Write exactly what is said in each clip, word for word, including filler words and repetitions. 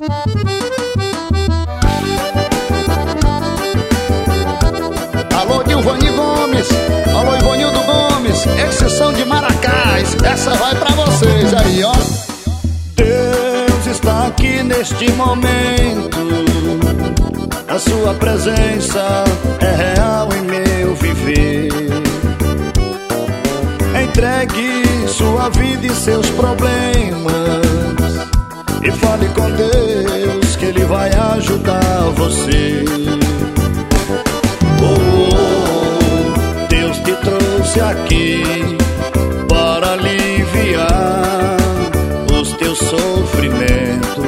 Alô, Dilvani Gomes, alô, Ivonildo Gomes, exceção de Maracás, essa vai pra vocês aí, ó. Deus está aqui neste momento, a sua presença é real em meu viver. Entregue sua vida e seus problemas e fale com Deus que Ele vai ajudar você. Oh, Deus te trouxe aqui para aliviar os teus sofrimentos.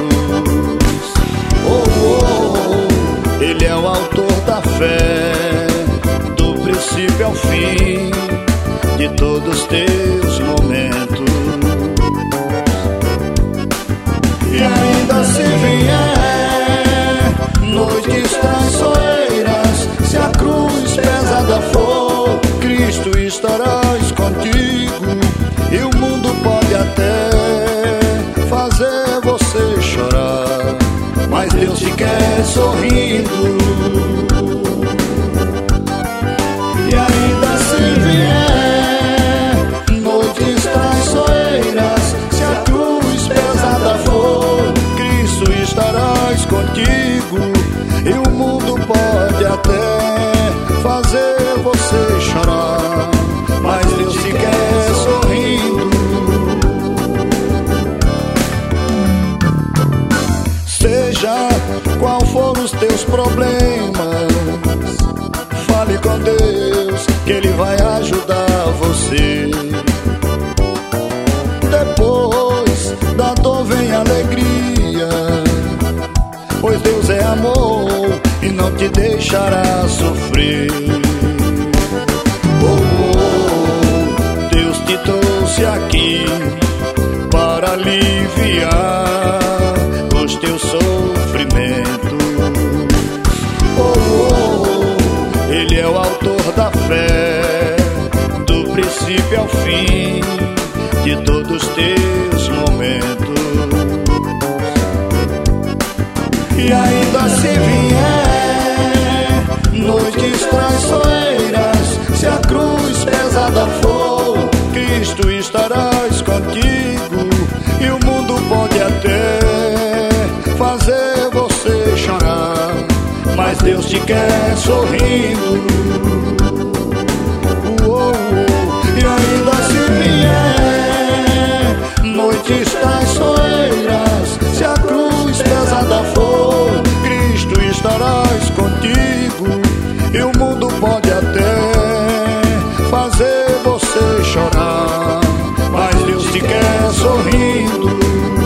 Oh, oh, Ele é o autor da fé, do princípio ao fim de todos os teus momentos. E ainda se vier noites traiçoeiras, se a cruz pesada for, Cristo estarás contigo. E o mundo pode até fazer você chorar, mas Deus te quer sorrindo. E ainda se vier noites traiçoeiras, se a cruz pesada for, Cristo estarás contigo. E o mundo pode até fazer você chorar, mas Deus te quer sorrindo. Seja qual for os teus problemas, fale com Deus que Ele vai ajudar você. Depois da dor vem alegria, pois Deus é amor e não te deixará sofrer. Oh, Deus te trouxe aqui para aliviar os teus sofrimentos. Oh, Ele é o autor da fé, do princípio ao fim de todos os teus momentos. E ainda se vier noites traiçoeiras, se a cruz pesada for, Cristo estarás contigo. E o mundo pode até fazer você chorar, mas Deus te quer sorrindo. Oh, oh. E ainda se vier noites traiçoeiras, se a cruz pesada for, Cristo estarás contigo. E o mundo pode até fazer você chorar, mas Deus te quer sorrindo.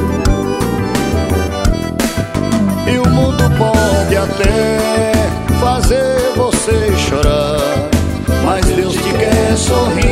E o mundo pode até fazer você chorar, mas Deus te quer sorrindo.